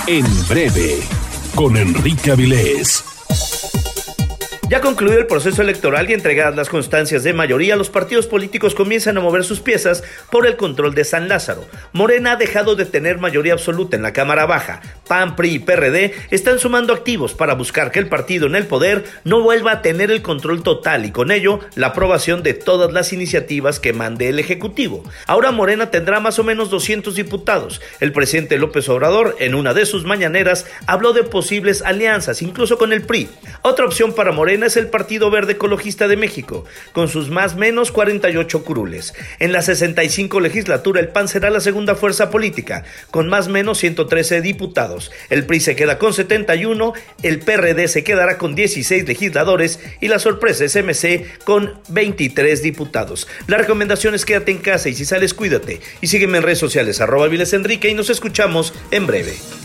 En breve, con Enrique Avilés. Ya concluido el proceso electoral y entregadas las constancias de mayoría, los partidos políticos comienzan a mover sus piezas por el control de San Lázaro. Morena ha dejado de tener mayoría absoluta en la Cámara Baja. PAN, PRI y PRD están sumando activos para buscar que el partido en el poder no vuelva a tener el control total y con ello la aprobación de todas las iniciativas que mande el Ejecutivo. Ahora Morena tendrá más o menos 200 diputados. El presidente López Obrador, en una de sus mañaneras, habló de posibles alianzas, incluso con el PRI. Otra opción para Morena es el Partido Verde Ecologista de México, con sus más menos 48 curules. En la 65 legislatura, el PAN será la segunda fuerza política, con más menos 113 diputados. El PRI se queda con 71, el PRD se quedará con 16 legisladores y la sorpresa es MC con 23 diputados. La recomendación es quédate en casa y si sales cuídate. Y sígueme en redes sociales @Avilés Enrique y nos escuchamos en breve.